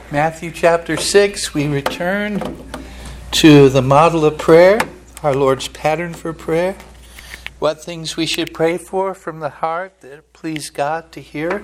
Matthew chapter 6, we return to the model of prayer, our Lord's pattern for prayer. What things we should pray for from the heart that please God to hear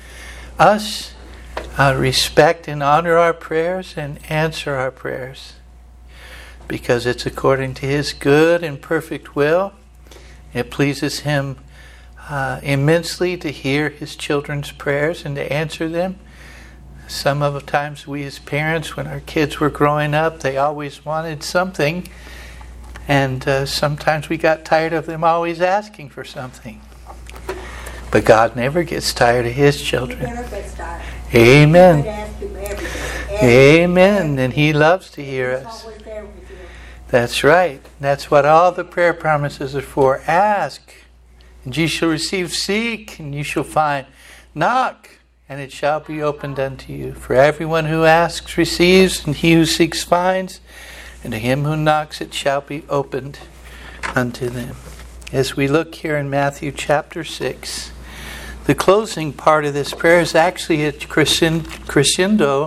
us, respect and honor our prayers and answer our prayers. Because it's according to His good and perfect will. It pleases Him immensely to hear His children's prayers and to answer them. Some of the times we as parents, when our kids were growing up, they always wanted something. And sometimes we got tired of them always asking for something. But God never gets tired of His children. He never gets tired. Amen. You ask Him everything. Amen. And He loves to hear He's us. always there with you. That's right. That's what all the prayer promises are for. Ask, and ye shall receive. Seek, and you shall find. Knock, and it shall be opened unto you. For everyone who asks receives, and he who seeks finds, and to him who knocks it shall be opened unto them. As we look here in Matthew chapter 6, the closing part of this prayer is actually a crescendo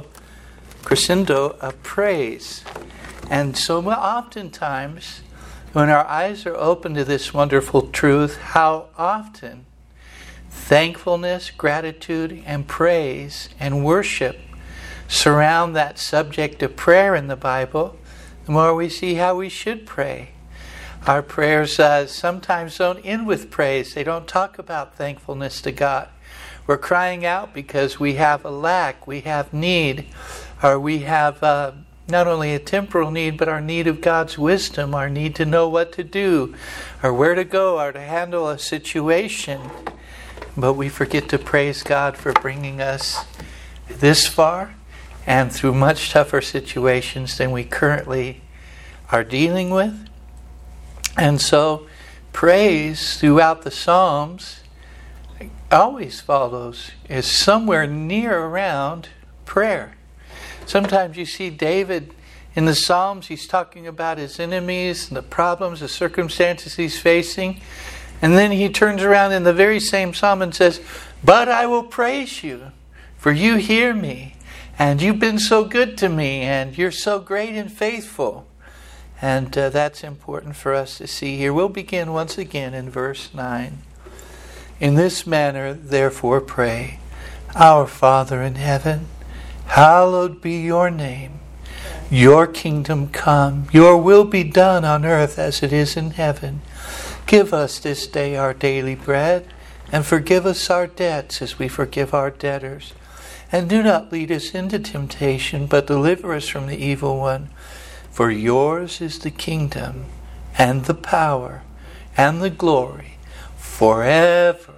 of praise. And so oftentimes, when our eyes are open to this wonderful truth, how often thankfulness, gratitude, and praise and worship surround that subject of prayer in the Bible, the more we see how we should pray. Our prayers sometimes don't end with praise. They don't talk about thankfulness to God. We're crying out because we have a lack, we have need, or we have not only a temporal need, but our need of God's wisdom, our need to know what to do, or where to go, or to handle a situation. But we forget to praise God for bringing us this far and through much tougher situations than we currently are dealing with. And so praise throughout the Psalms always follows, is somewhere near around prayer. Sometimes you see David in the Psalms, he's talking about his enemies and the problems, the circumstances he's facing. And then he turns around in the very same psalm and says, "But I will praise you, for you hear me, and you've been so good to me, and you're so great and faithful." And that's important for us to see here. We'll begin once again in verse 9. "In this manner, therefore, pray, Our Father in heaven, hallowed be your name. Your kingdom come, your will be done on earth as it is in heaven. Give us this day our daily bread, and forgive us our debts as we forgive our debtors. And do not lead us into temptation, but deliver us from the evil one. For yours is the kingdom, and the power, and the glory, forever.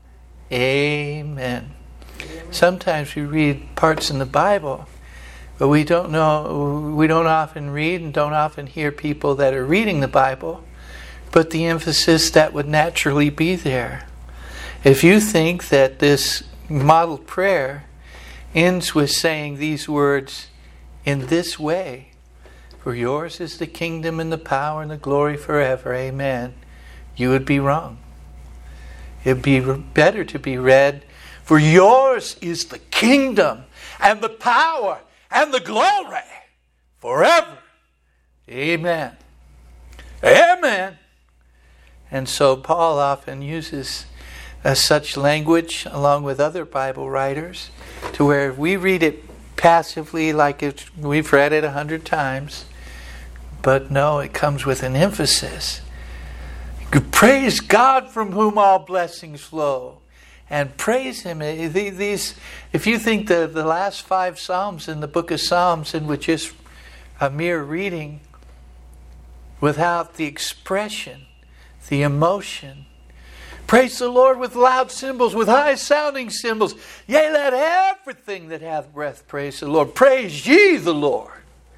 Amen." Sometimes we read parts in the Bible, but we don't often read and don't often hear people that are reading the Bible put the emphasis that would naturally be there. If you think that this model prayer ends with saying these words in this way, "For yours is the kingdom and the power and the glory forever, amen," you would be wrong. It'd be better to be read, "For yours is the kingdom and the power and the glory forever, amen." Amen. And so Paul often uses such language along with other Bible writers to where we read it passively like we've read it 100 times. But no, it comes with an emphasis. Praise God from whom all blessings flow. And praise Him. If you think the last 5 Psalms in the book of Psalms and with just a mere reading without the expression, the emotion. Praise the Lord with loud cymbals, with high sounding cymbals. Yea, let everything that hath breath praise the Lord. Praise ye the Lord.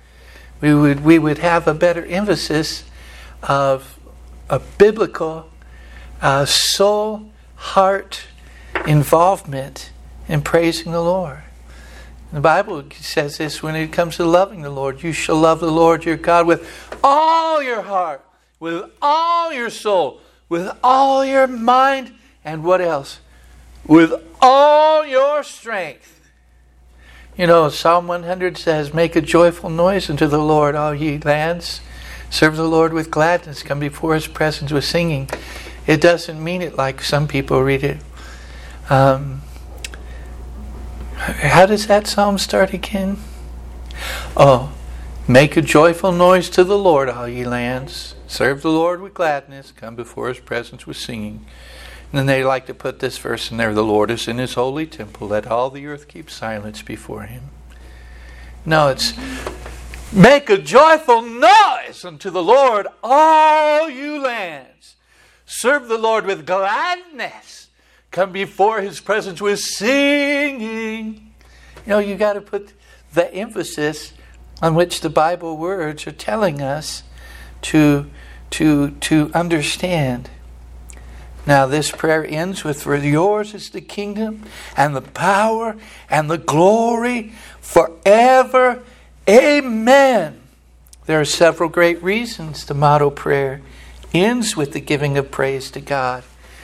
We would have a better emphasis of a biblical soul, heart involvement in praising the Lord. The Bible says this when it comes to loving the Lord. You shall love the Lord your God with all your heart, with all your soul, with all your mind, and what else? With all your strength. Psalm 100 says, make a joyful noise unto the Lord, all ye lands. Serve the Lord with gladness. Come before His presence with singing. It doesn't mean it like some people read it. How does that psalm start again? Oh, make a joyful noise to the Lord, all ye lands. Serve the Lord with gladness. Come before His presence with singing. And then they like to put this verse in there. The Lord is in His holy temple. Let all the earth keep silence before Him. No, it's make a joyful noise unto the Lord, all you lands. Serve the Lord with gladness. Come before His presence with singing. You got to put the emphasis on which the Bible words are telling us to understand. Now this prayer ends with, for yours is the kingdom and the power and the glory forever. Amen. There are several great reasons the motto prayer ends with the giving of praise to God.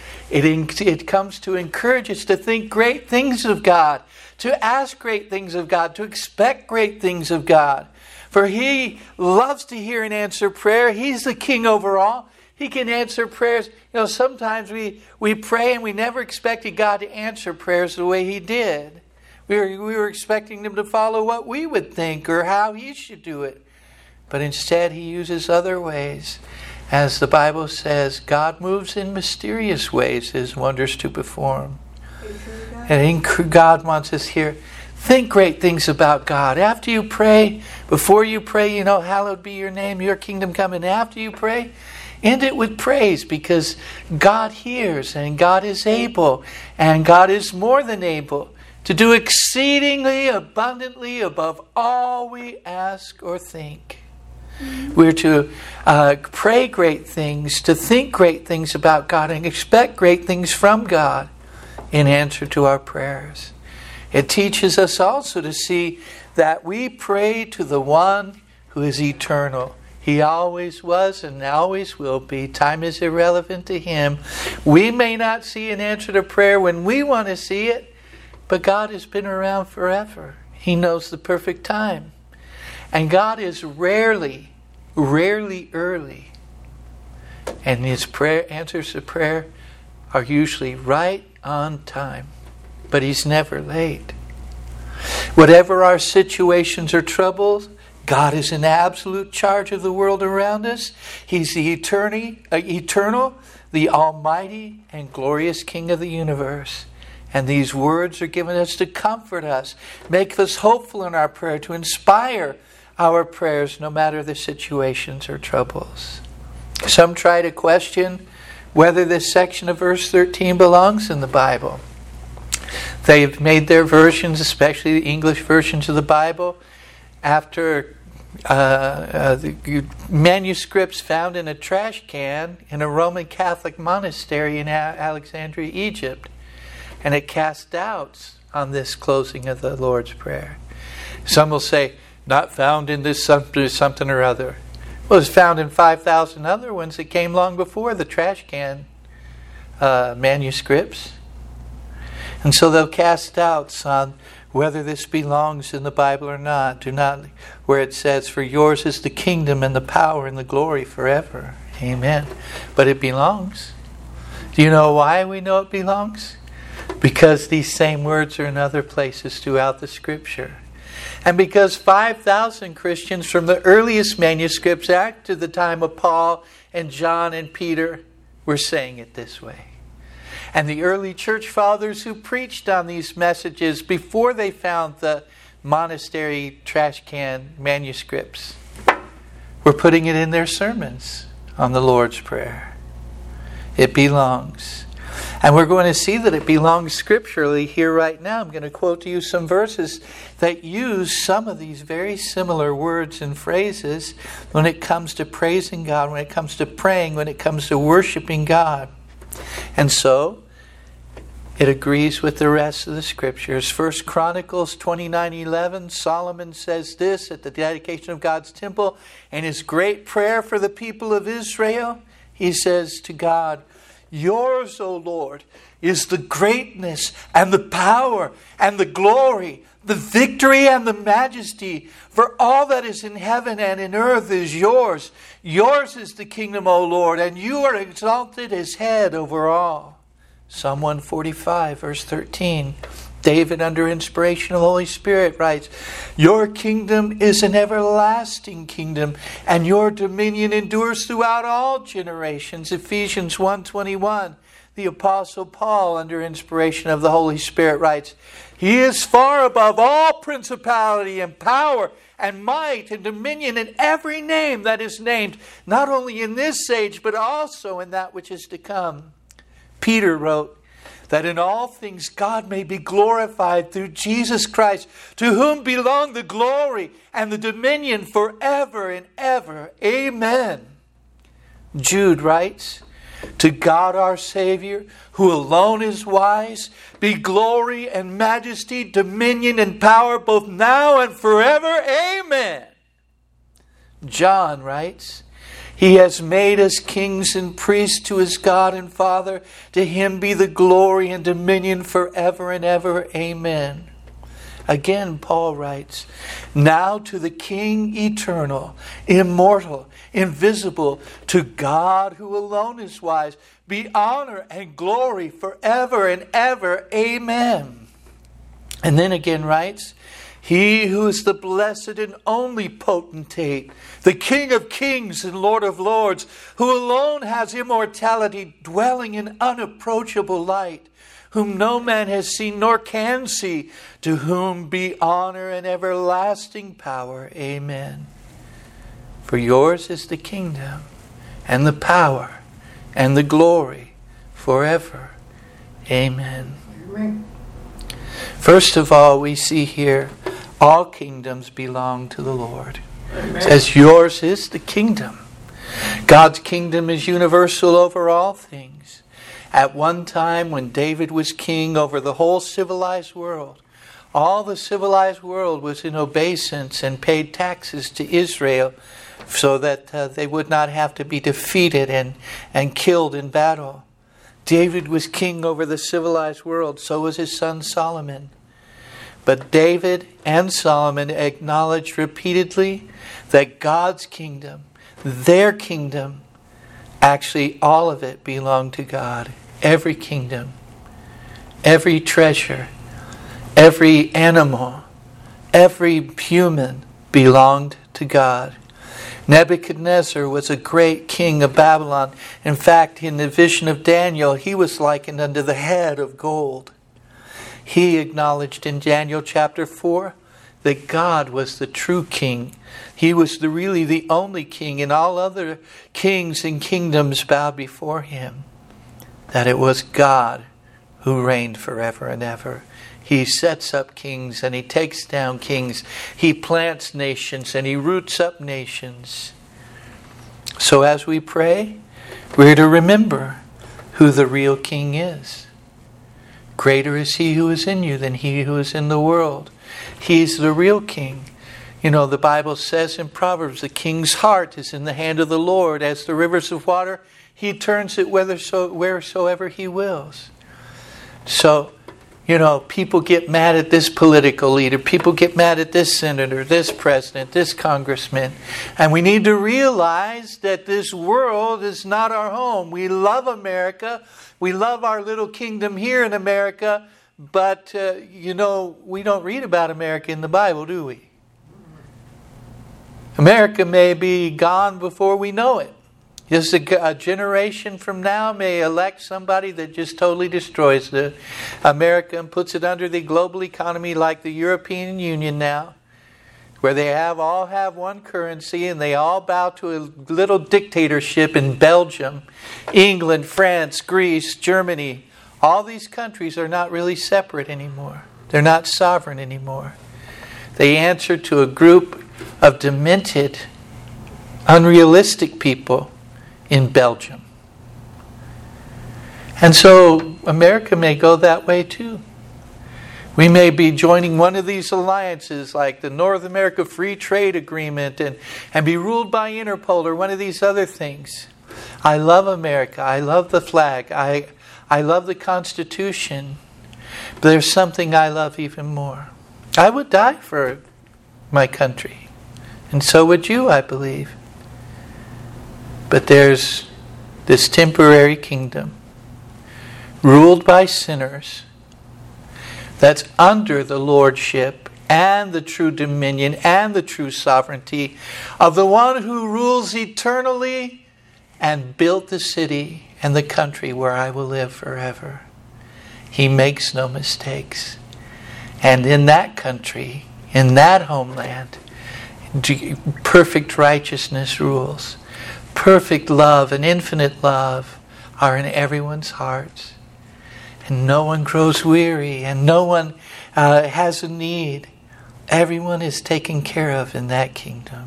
It comes to encourage us to think great things of God, to ask great things of God, to expect great things of God. For He loves to hear and answer prayer. He's the King over all. He can answer prayers. Sometimes we pray and we never expected God to answer prayers the way He did. We were expecting Him to follow what we would think or how He should do it. But instead He uses other ways. As the Bible says, God moves in mysterious ways His wonders to perform. And God wants us here. Think great things about God. After you pray, before you pray, hallowed be your name, your kingdom come. And after you pray, end it with praise, because God hears and God is able and God is more than able to do exceedingly abundantly above all we ask or think. We're to pray great things, to think great things about God and expect great things from God in answer to our prayers. It teaches us also to see that we pray to the one who is eternal. He always was and always will be. Time is irrelevant to Him. We may not see an answer to prayer when we want to see it, but God has been around forever. He knows the perfect time. And God is rarely early. And His answers to prayer are usually right on time. But He's never late. Whatever our situations or troubles, God is in absolute charge of the world around us. He's the eternal, the almighty and glorious King of the universe. And these words are given us to comfort us, make us hopeful in our prayer, to inspire our prayers no matter the situations or troubles. Some try to question whether this section of verse 13 belongs in the Bible. They've made their versions, especially the English versions of the Bible, after the manuscripts found in a trash can in a Roman Catholic monastery in Alexandria, Egypt. And it cast doubts on this closing of the Lord's Prayer. Some will say, not found in this something or other. Well, it was found in 5,000 other ones that came long before the trash can manuscripts. And so they'll cast doubts on whether this belongs in the Bible or not. Where it says, for yours is the kingdom and the power and the glory forever. Amen. But it belongs. Do you know why we know it belongs? Because these same words are in other places throughout the Scripture. And because 5,000 Christians from the earliest manuscripts back to the time of Paul and John and Peter were saying it this way. And the early church fathers who preached on these messages before they found the monastery trash can manuscripts were putting it in their sermons on the Lord's Prayer. It belongs. And we're going to see that it belongs scripturally here right now. I'm going to quote to you some verses that use some of these very similar words and phrases when it comes to praising God, when it comes to praying, when it comes to worshiping God. And so, it agrees with the rest of the Scriptures. 1 Chronicles 29:11, Solomon says this at the dedication of God's temple, and his great prayer for the people of Israel. He says to God, yours, O Lord, is the greatness and the power and the glory The victory and the majesty for all that is in heaven and in earth is yours. Yours is the kingdom, O Lord, and you are exalted as head over all. Psalm 145, verse 13. David, under inspiration of the Holy Spirit, writes, your kingdom is an everlasting kingdom, and your dominion endures throughout all generations. Ephesians 1:21. The Apostle Paul, under inspiration of the Holy Spirit, writes, he is far above all principality and power and might and dominion and every name that is named, not only in this age, but also in that which is to come. Peter wrote, that in all things God may be glorified through Jesus Christ, to whom belong the glory and the dominion forever and ever. Amen. Jude writes, to God our Savior, who alone is wise, be glory and majesty, dominion and power, both now and forever. Amen. John writes, he has made us kings and priests to his God and Father. To him be the glory and dominion forever and ever. Amen. Again, Paul writes, now to the King eternal, immortal, invisible, to God who alone is wise, be honor and glory forever and ever. Amen. And then again writes, he who is the blessed and only potentate, the King of kings and Lord of lords, who alone has immortality, dwelling in unapproachable light, whom no man has seen nor can see, to whom be honor and everlasting power. Amen. For yours is the kingdom and the power and the glory forever. Amen. Amen. First of all, we see here, all kingdoms belong to the Lord. Amen. It says, yours is the kingdom. God's kingdom is universal over all things. At one time, when David was king over the whole civilized world, all the civilized world was in obeisance and paid taxes to Israel so that they would not have to be defeated and killed in battle. David was king over the civilized world, so was his son Solomon. But David and Solomon acknowledged repeatedly that God's kingdom, their kingdom, actually all of it belonged to God. Every kingdom, every treasure, every animal, every human belonged to God. Nebuchadnezzar was a great king of Babylon. In fact, in the vision of Daniel, he was likened unto the head of gold. He acknowledged in Daniel chapter 4 that God was the true king. He was really the only king, and all other kings and kingdoms bowed before him. That it was God who reigned forever and ever. He sets up kings and he takes down kings. He plants nations and he roots up nations. So as we pray, we're to remember who the real king is. Greater is he who is in you than he who is in the world. He's the real king. You know, the Bible says in Proverbs, the king's heart is in the hand of the Lord. As the rivers of water, he turns it wheresoever he wills. So, you know, people get mad at this political leader. People get mad at this senator, this president, this congressman. And we need to realize that this world is not our home. We love America. We love our little kingdom here in America. But, you know, we don't read about America in the Bible, do we? America may be gone before we know it. Just a generation from now may elect somebody that just totally destroys America and puts it under the global economy like the European Union now, where they all have one currency and they all bow to a little dictatorship in Belgium, England, France, Greece, Germany. All these countries are not really separate anymore. They're not sovereign anymore. They answer to a group of demented, unrealistic people in Belgium. And so America may go that way too. We may be joining one of these alliances like the North America Free Trade Agreement and be ruled by Interpol or one of these other things. I love America. I love the flag. I love the Constitution. But there's something I love even more. I would die for my country. And so would you, I believe. But there's this temporary kingdom ruled by sinners that's under the lordship and the true dominion and the true sovereignty of the one who rules eternally and built the city and the country where I will live forever. He makes no mistakes. And in that country, in that homeland, perfect righteousness rules. Perfect love and infinite love are in everyone's hearts. And no one grows weary and no one has a need. Everyone is taken care of in that kingdom.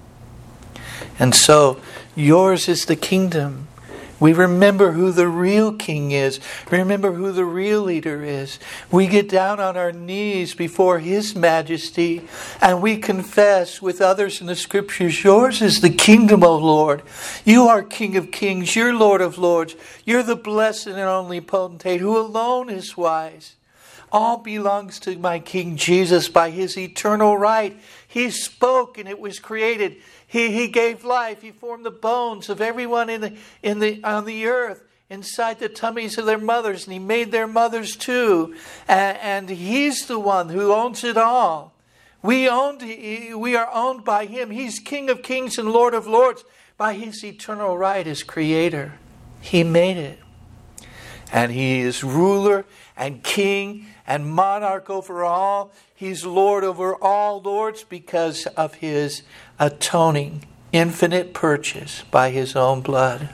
And so, yours is the kingdom. We remember who the real king is. Remember who the real leader is. We get down on our knees before His majesty and we confess with others in the scriptures, yours is the kingdom, O Lord. You are King of kings. You're Lord of lords. You're the blessed and only potentate who alone is wise. All belongs to my King Jesus by His eternal right. He spoke and it was created. He gave life. He formed the bones of everyone on the earth inside the tummies of their mothers, and He made their mothers too. And He's the one who owns it all. We are owned by Him. He's King of kings and Lord of lords by His eternal right as Creator. He made it. And He is ruler and king and monarch over all. He's Lord over all lords because of His atoning, infinite purchase by His own blood.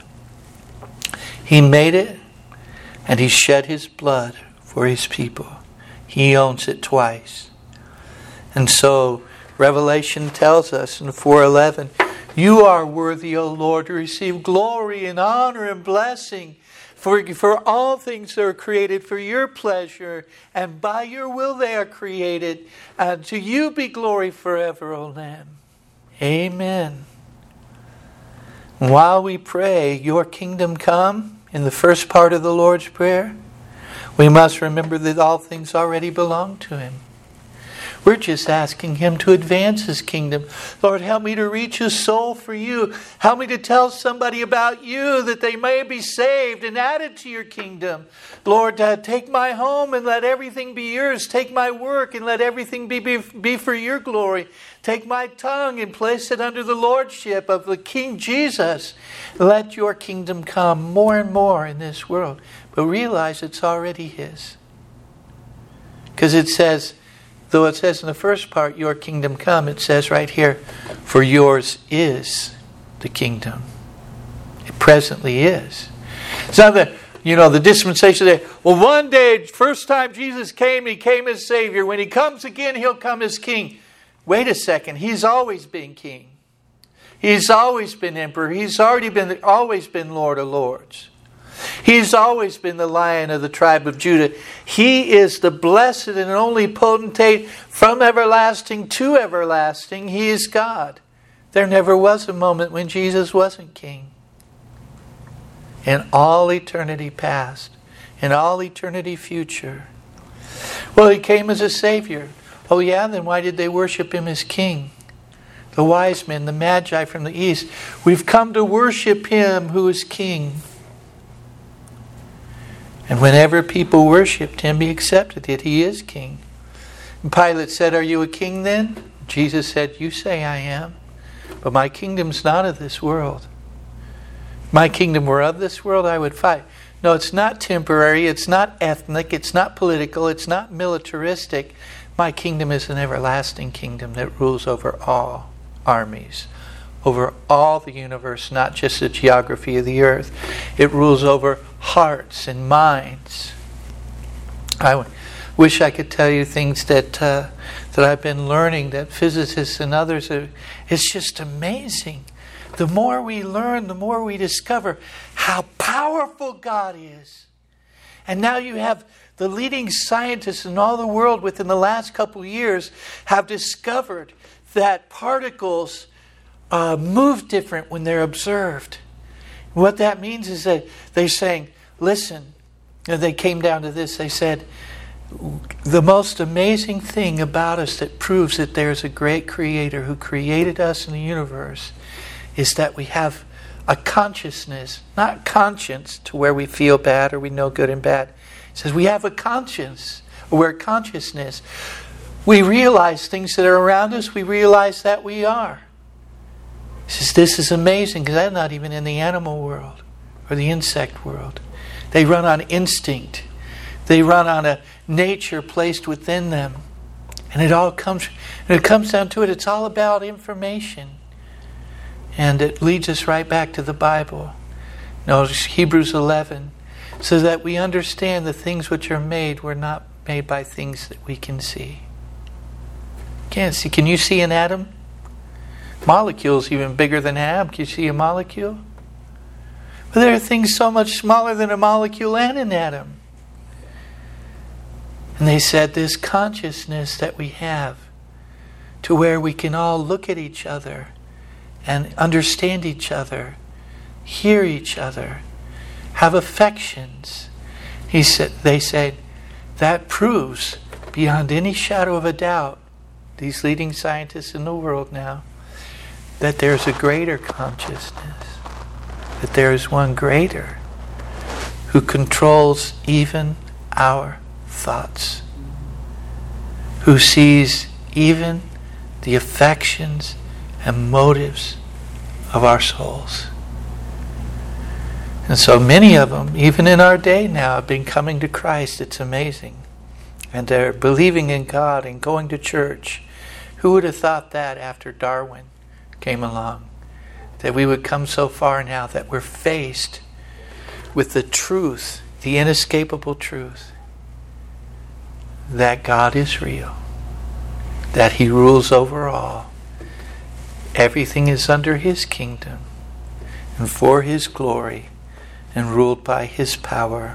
He made it, and He shed His blood for His people. He owns it twice. And so Revelation tells us in 4:11, you are worthy, O Lord, to receive glory and honor and blessing. For all things are created for your pleasure, and by your will they are created. And to you be glory forever, O Lamb. Amen. While we pray, your kingdom come, in the first part of the Lord's Prayer, we must remember that all things already belong to Him. We're just asking Him to advance His kingdom. Lord, help me to reach a soul for you. Help me to tell somebody about you that they may be saved and added to your kingdom. Lord, take my home and let everything be yours. Take my work and let everything be for your glory. Take my tongue and place it under the lordship of the King Jesus. Let your kingdom come more and more in this world. But realize it's already His. Because it says, though it says in the first part, your kingdom come, it says right here, for yours is the kingdom. It presently is. It's not that, the dispensation there. Well, one day, first time Jesus came, He came as Savior. When He comes again, He'll come as King. Wait a second. He's always been King. He's always been Emperor. He's always been Lord of Lords. He's always been the Lion of the tribe of Judah. He is the blessed and only potentate from everlasting to everlasting. He is God. There never was a moment when Jesus wasn't King. In all eternity past, in all eternity future. Well, He came as a Savior. Oh yeah, then why did they worship Him as King? The wise men, the Magi from the east. We've come to worship Him who is King. And whenever people worshipped Him, He accepted it. He is King. And Pilate said, are you a king then? Jesus said, you say I am. But my kingdom's not of this world. If my kingdom were of this world, I would fight. No, it's not temporary. It's not ethnic. It's not political. It's not militaristic. My kingdom is an everlasting kingdom that rules over all armies, over all the universe, not just the geography of the earth. It rules over hearts and minds. I wish I could tell you things that I've been learning, that physicists and others it's just amazing. The more we learn, the more we discover how powerful God is. And now you have the leading scientists in all the world within the last couple of years have discovered that particles move different when they're observed. What that means is that they're saying, listen, and they came down to this, they said, the most amazing thing about us that proves that there's a great Creator who created us in the universe is that we have a consciousness, not conscience to where we feel bad or we know good and bad. It says we have a conscience, or consciousness. We realize things that are around us, we realize that we are. It says this is amazing because that's not even in the animal world or the insect world. They run on instinct. They run on a nature placed within them. And it comes down to it, it's all about information. And it leads us right back to the Bible. Hebrews 11. So that we understand the things which are made were not made by things that we can see. Can't see. Can you see an atom? Molecule's even bigger than an atom. Can you see a molecule? But there are things so much smaller than a molecule and an atom. And they said this consciousness that we have to where we can all look at each other and understand each other, hear each other, have affections. They said that proves beyond any shadow of a doubt, these leading scientists in the world now, that there's a greater consciousness, that there is one greater who controls even our thoughts, who sees even the affections and motives of our souls. And so many of them, even in our day now, have been coming to Christ. It's amazing. And they're believing in God and going to church. Who would have thought that after Darwin came along? That we would come so far now that we're faced with the truth, the inescapable truth, that God is real, that He rules over all. Everything is under His kingdom and for His glory and ruled by His power.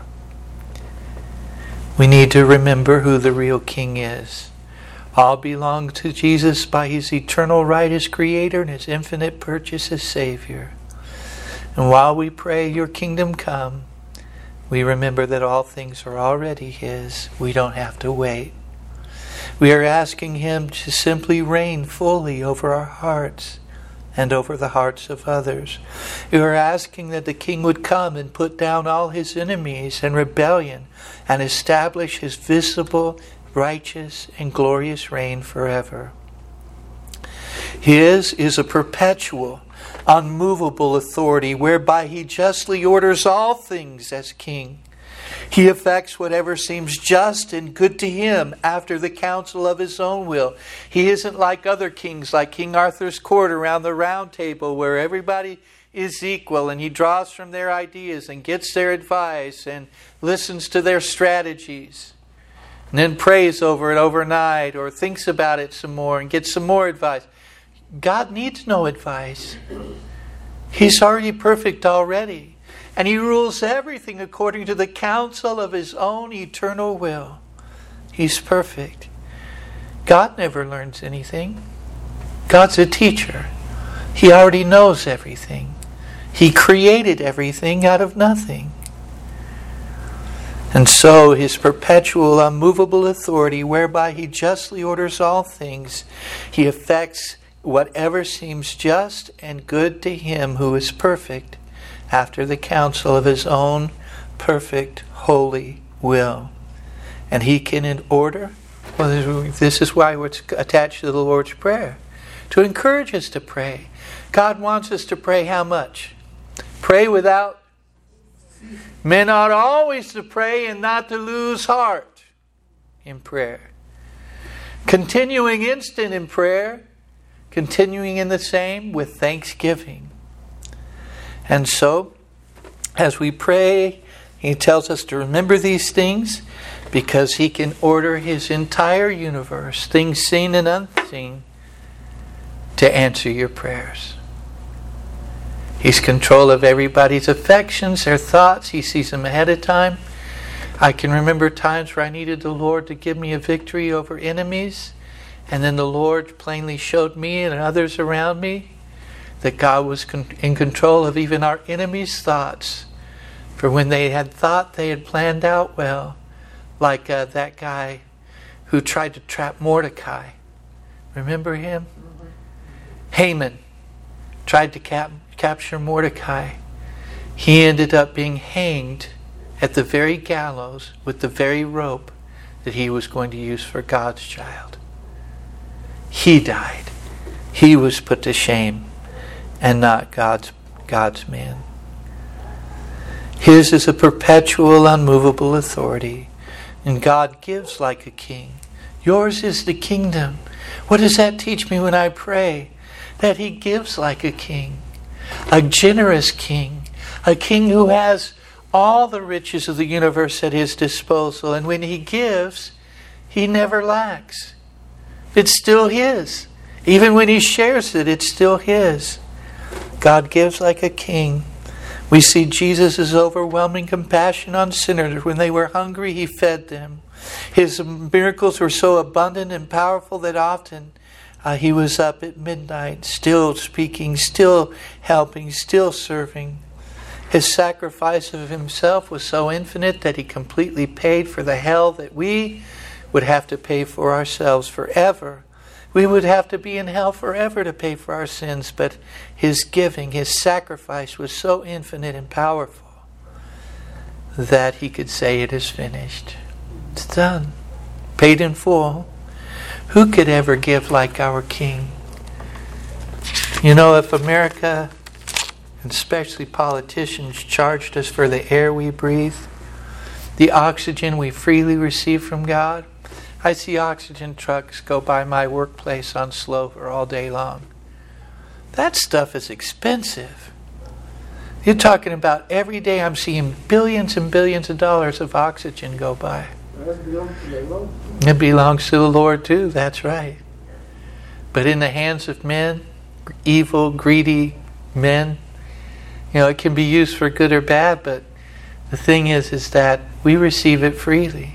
We need to remember who the real King is. All belong to Jesus by His eternal right as Creator and His infinite purchase as Savior. And while we pray, Your kingdom come, we remember that all things are already His. We don't have to wait. We are asking Him to simply reign fully over our hearts and over the hearts of others. We are asking that the King would come and put down all His enemies and rebellion and establish His visible, righteous, and glorious reign forever. His is a perpetual, unmovable authority whereby He justly orders all things as King. He effects whatever seems just and good to Him after the counsel of His own will. He isn't like other kings, like King Arthur's court around the round table where everybody is equal and he draws from their ideas and gets their advice and listens to their strategies and then prays over it overnight or thinks about it some more and gets some more advice. God needs no advice. He's already perfect already. And He rules everything according to the counsel of His own eternal will. He's perfect. God never learns anything. God's a teacher. He already knows everything. He created everything out of nothing. And so His perpetual, unmovable authority, whereby He justly orders all things, He effects whatever seems just and good to Him who is perfect, after the counsel of His own perfect, holy will. And He can order, well, this is why we're attached to the Lord's Prayer, to encourage us to pray. God wants us to pray how much? Pray without. Men ought always to pray and not to lose heart in prayer. Continuing instant in prayer, continuing in the same with thanksgiving. And so, as we pray, He tells us to remember these things because He can order His entire universe, things seen and unseen, to answer your prayers. He's control of everybody's affections, their thoughts. He sees them ahead of time. I can remember times where I needed the Lord to give me a victory over enemies, and then the Lord plainly showed me and others around me that God was in control of even our enemies' thoughts. For when they had thought they had planned out well, like that guy who tried to trap Mordecai. Remember him? Haman tried to capture Mordecai. He ended up being hanged at the very gallows with the very rope that he was going to use for God's child. He died. He was put to shame and not God's man. His is a perpetual, unmovable authority, and God gives like a king. Yours is the kingdom. What does that teach me when I pray? That He gives like a king, a generous king, a king who has all the riches of the universe at His disposal, and when He gives, He never lacks. It's still His. Even when He shares it, it's still His. God gives like a king. We see Jesus' overwhelming compassion on sinners. When they were hungry, He fed them. His miracles were so abundant and powerful that often He was up at midnight, still speaking, still helping, still serving. His sacrifice of Himself was so infinite that He completely paid for the hell that we would have to pay for ourselves forever. We would have to be in hell forever to pay for our sins, but His giving, His sacrifice was so infinite and powerful that He could say, "It is finished." It's done. Paid in full. Who could ever give like our King? You know, if America, and especially politicians, charged us for the air we breathe, the oxygen we freely receive from God, I see oxygen trucks go by my workplace on Slover all day long. That stuff is expensive. You're talking about every day I'm seeing billions and billions of dollars of oxygen go by. It belongs to the Lord too, that's right. But in the hands of men, evil, greedy men, it can be used for good or bad, but the thing is that we receive it freely.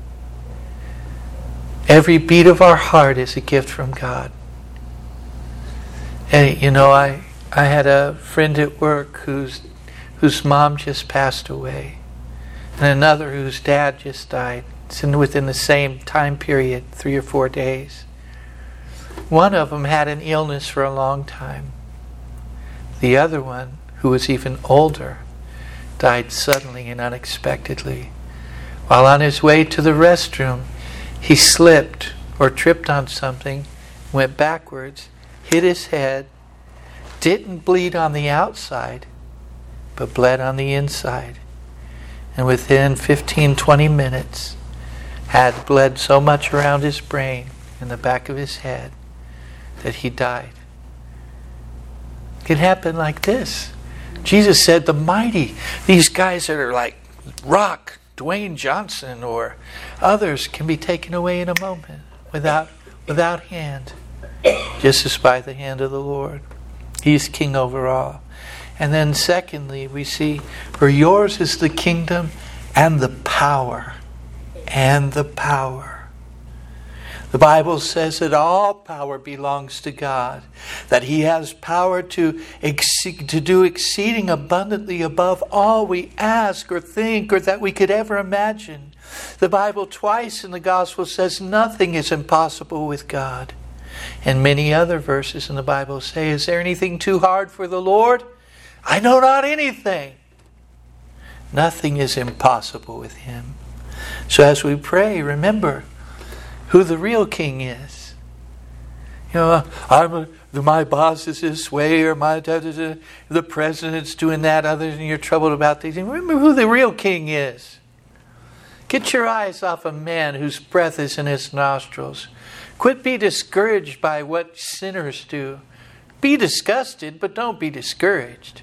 Every beat of our heart is a gift from God. And I had a friend at work whose mom just passed away, and another whose dad just died. It's within the same time period, 3 or 4 days. One of them had an illness for a long time. The other one, who was even older, died suddenly and unexpectedly. While on his way to the restroom, he slipped or tripped on something, went backwards, hit his head, didn't bleed on the outside, but bled on the inside. And within 15-20 minutes, had bled so much around his brain and the back of his head that he died. It can happen like this. Jesus said the mighty, these guys that are like rock, Dwayne Johnson or others, can be taken away in a moment without hand, just as by the hand of the Lord. He's king over all. And then secondly, we see, for yours is the kingdom and the power. And the power. The Bible says that all power belongs to God, that He has power to do exceeding abundantly above all we ask or think or that we could ever imagine. The Bible twice in the Gospel says nothing is impossible with God. And many other verses in the Bible say, is there anything too hard for the Lord? I know not anything. Nothing is impossible with Him. So as we pray, remember who the real king is. My boss is this way, or the president's doing that, others, and you're troubled about these things. Remember who the real king is. Get your eyes off a man whose breath is in his nostrils. Quit being discouraged by what sinners do. Be disgusted, but don't be discouraged.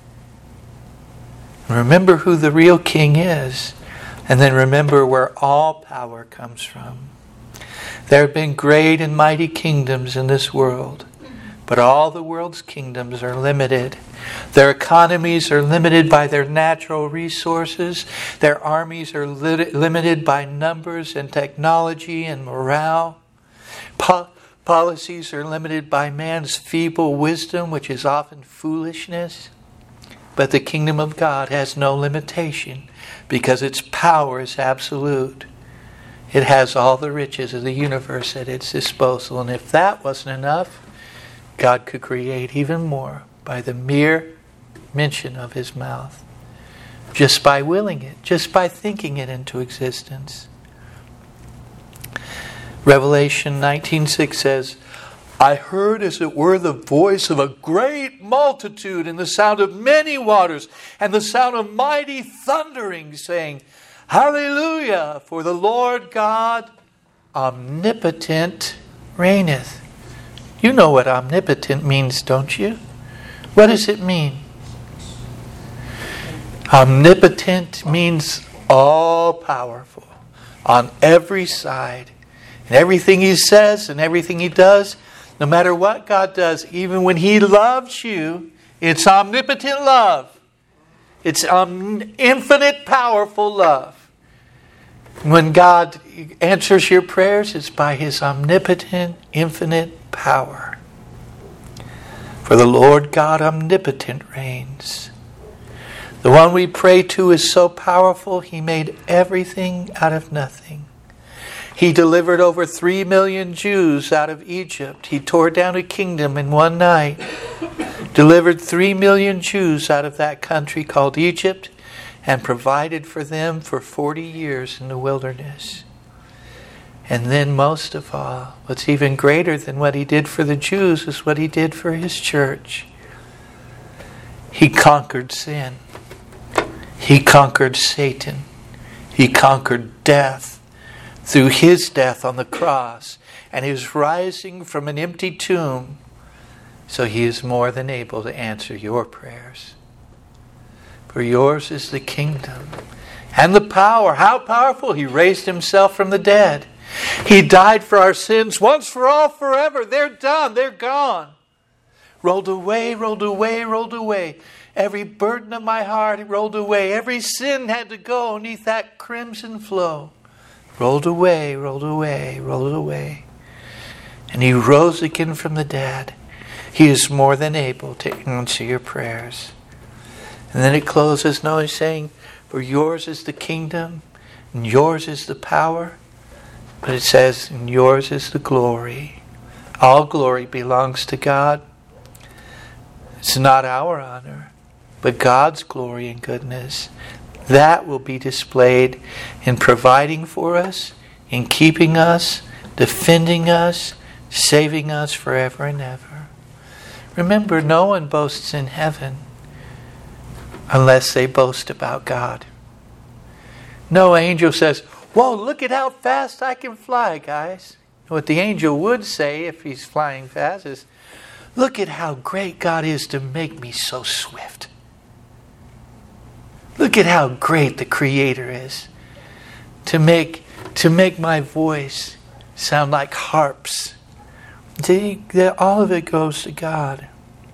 Remember who the real king is. And then remember where all power comes from. There have been great and mighty kingdoms in this world, but all the world's kingdoms are limited. Their economies are limited by their natural resources. Their armies are limited by numbers and technology and morale. Policies are limited by man's feeble wisdom, which is often foolishness. But the kingdom of God has no limitation because its power is absolute. It has all the riches of the universe at its disposal. And if that wasn't enough, God could create even more by the mere mention of His mouth. Just by willing it, just by thinking it into existence. Revelation 19:6 says, I heard as it were the voice of a great multitude and the sound of many waters and the sound of mighty thundering, saying, Hallelujah, for the Lord God omnipotent reigneth. You know what omnipotent means, don't you? What does it mean? Omnipotent means all powerful on every side. And everything He says and everything He does, no matter what God does, even when He loves you, it's omnipotent love. It's infinite, powerful love. When God answers your prayers, it's by His omnipotent, infinite power. For the Lord God omnipotent reigns. The one we pray to is so powerful, He made everything out of nothing. He delivered over 3 million Jews out of Egypt. He tore down a kingdom in one night. Delivered 3 million Jews out of that country called Egypt and provided for them for 40 years in the wilderness. And then most of all, what's even greater than what He did for the Jews is what He did for His church. He conquered sin. He conquered Satan. He conquered death through His death on the cross and His rising from an empty tomb. So He is more than able to answer your prayers. For yours is the kingdom and the power. How powerful! He raised Himself from the dead. He died for our sins once for all, forever. They're done. They're gone. Rolled away, rolled away, rolled away. Every burden of my heart rolled away. Every sin had to go beneath that crimson flow. Rolled away, rolled away, rolled away. And He rose again from the dead. He is more than able to answer your prayers. And then it closes now saying, for yours is the kingdom, and yours is the power. But it says, and yours is the glory. All glory belongs to God. It's not our honor, but God's glory and goodness. That will be displayed in providing for us, in keeping us, defending us, saving us forever and ever. Remember, no one boasts in heaven unless they boast about God. No angel says, whoa, look at how fast I can fly, guys. What the angel would say if he's flying fast is, look at how great God is to make me so swift. Look at how great the Creator is to make my voice sound like harps. All of it goes to God.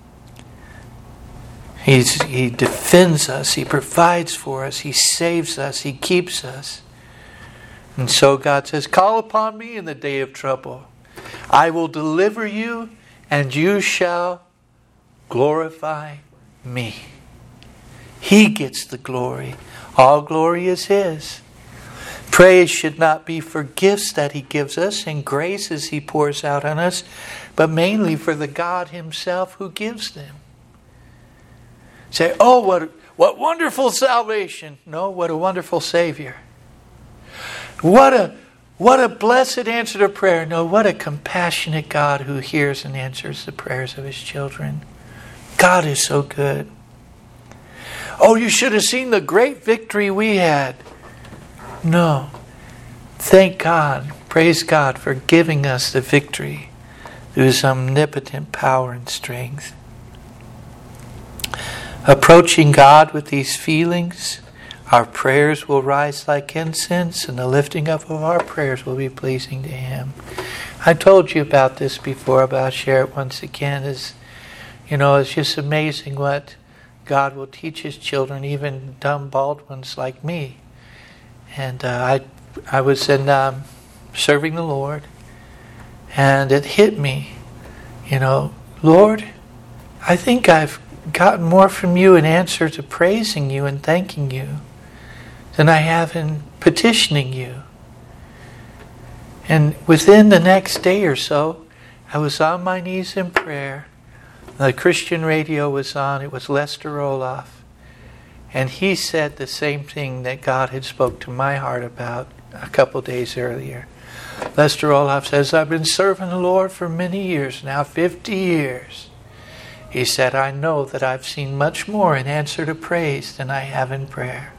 He defends us. He provides for us. He saves us. He keeps us. And so God says, call upon me in the day of trouble. I will deliver you, and you shall glorify me. He gets the glory. All glory is His. Praise should not be for gifts that He gives us and graces He pours out on us, but mainly for the God Himself who gives them. Say, oh, what wonderful salvation. No, what a wonderful Savior. What a blessed answer to prayer. No, what a compassionate God who hears and answers the prayers of His children. God is so good. Oh, you should have seen the great victory we had. No. Thank God, praise God for giving us the victory through His omnipotent power and strength. Approaching God with these feelings, our prayers will rise like incense, and the lifting up of our prayers will be pleasing to Him. I told you about this before, but I'll share it once again. It's just amazing what God will teach His children, even dumb, bald ones like me. And I was in serving the Lord, and it hit me, Lord, I think I've gotten more from You in answer to praising You and thanking You than I have in petitioning You. And within the next day or so, I was on my knees in prayer. The Christian radio was on. It was Lester Roloff. And he said the same thing that God had spoke to my heart about a couple days earlier. Lester Roloff says, I've been serving the Lord for many years now, 50 years. He said, I know that I've seen much more in answer to praise than I have in prayer.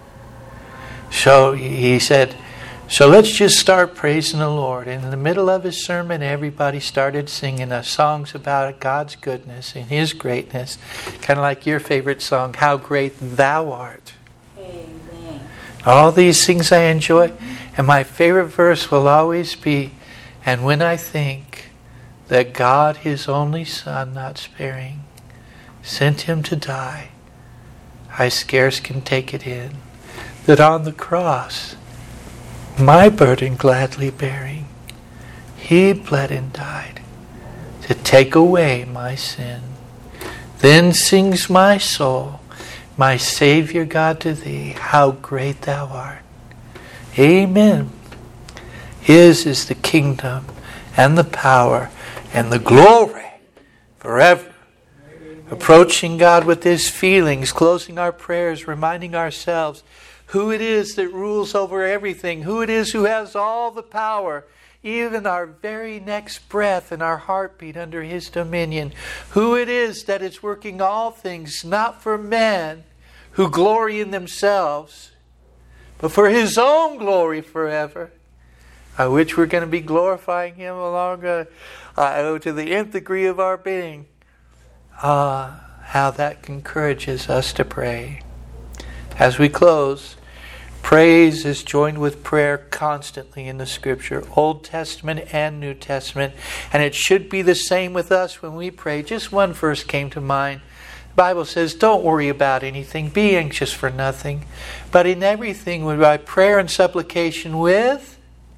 So he said, so let's just start praising the Lord. And in the middle of his sermon, everybody started singing songs about God's goodness and His greatness. Kind of like your favorite song, How Great Thou Art. Amen. All these things I enjoy. And my favorite verse will always be, and when I think that God, His only Son, not sparing, sent Him to die, I scarce can take it in, that on the cross, my burden gladly bearing, He bled and died to take away my sin. Then sings my soul, my Savior God, to Thee, how great Thou art. Amen. His is the kingdom and the power and the glory forever. Approaching God with His feelings, closing our prayers, reminding ourselves who it is that rules over everything, who it is who has all the power, even our very next breath and our heartbeat under His dominion, who it is that is working all things, not for men who glory in themselves, but for His own glory forever, which we're going to be glorifying Him along to the nth degree of our being. How that encourages us to pray. As we close, praise is joined with prayer constantly in the Scripture, Old Testament and New Testament. And it should be the same with us when we pray. Just one verse came to mind. The Bible says, don't worry about anything. Be anxious for nothing. But in everything, by prayer and supplication with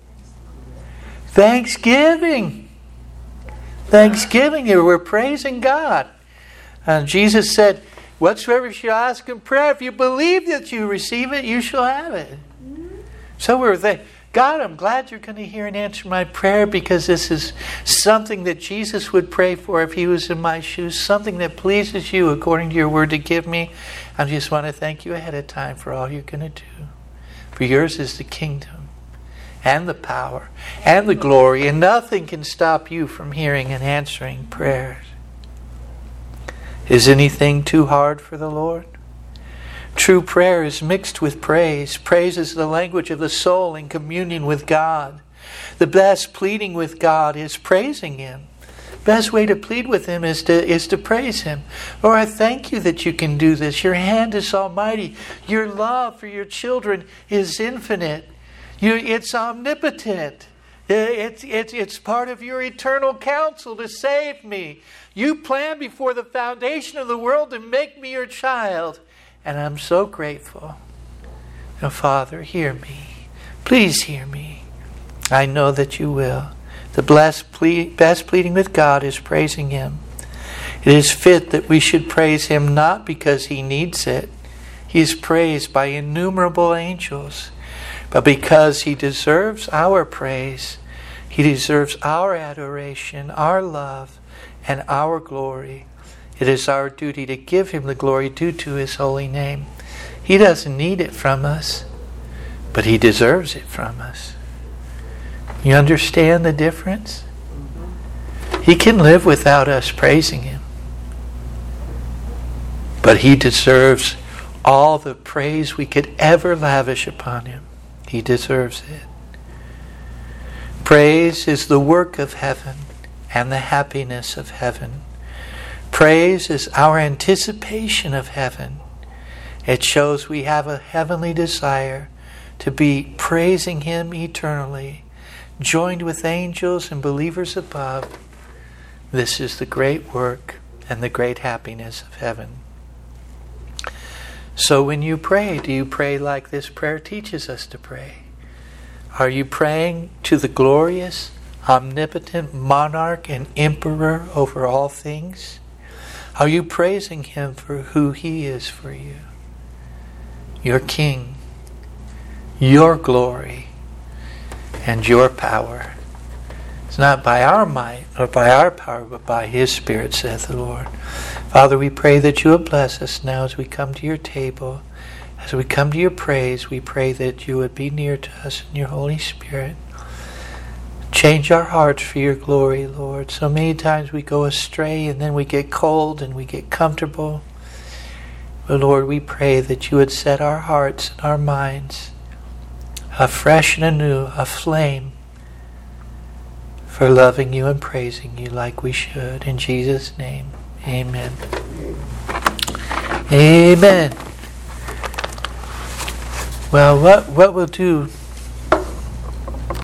thanksgiving. Thanksgiving. We're praising God. And Jesus said, whatsoever you shall ask in prayer, if you believe that you receive it, you shall have it. So we're thinking, God, I'm glad you're going to hear and answer my prayer, because this is something that Jesus would pray for if He was in my shoes, something that pleases you according to your word to give me. I just want to thank you ahead of time for all you're going to do. For yours is the kingdom and the power and the glory, and nothing can stop you from hearing and answering prayers. Is anything too hard for the Lord? True prayer is mixed with praise. Praise is the language of the soul in communion with God. The best pleading with God is praising Him. Best way to plead with Him is to praise Him. Lord, I thank you that you can do this. Your hand is almighty. Your love for your children is infinite. It's omnipotent. It's part of your eternal counsel to save me. You planned before the foundation of the world to make me your child. And I'm so grateful. Now, Father, hear me. Please hear me. I know that you will. The best pleading with God is praising Him. It is fit that we should praise Him not because He needs it. He is praised by innumerable angels. But because He deserves our praise. He deserves our adoration, our love, and our glory. It is our duty to give Him the glory due to His holy name. He doesn't need it from us, but He deserves it from us. You understand the difference? He can live without us praising Him. But He deserves all the praise we could ever lavish upon Him. He deserves it. Praise is the work of heaven and the happiness of heaven. Praise is our anticipation of heaven. It shows we have a heavenly desire to be praising Him eternally, joined with angels and believers above. This is the great work and the great happiness of heaven. So when you pray, do you pray like this prayer teaches us to pray? Are you praying to the glorious, omnipotent monarch and emperor over all things? Are you praising Him for who He is for you? Your King, your glory, and your power. It's not by our might or by our power, but by His Spirit, saith the Lord. Father, we pray that you would bless us now as we come to your table. As we come to your praise, we pray that you would be near to us in your Holy Spirit. Change our hearts for your glory, Lord. So many times we go astray and then we get cold and we get comfortable. But Lord, we pray that you would set our hearts and our minds afresh and anew, aflame for loving you and praising you like we should. In Jesus' name, amen. Amen. Well, what we'll do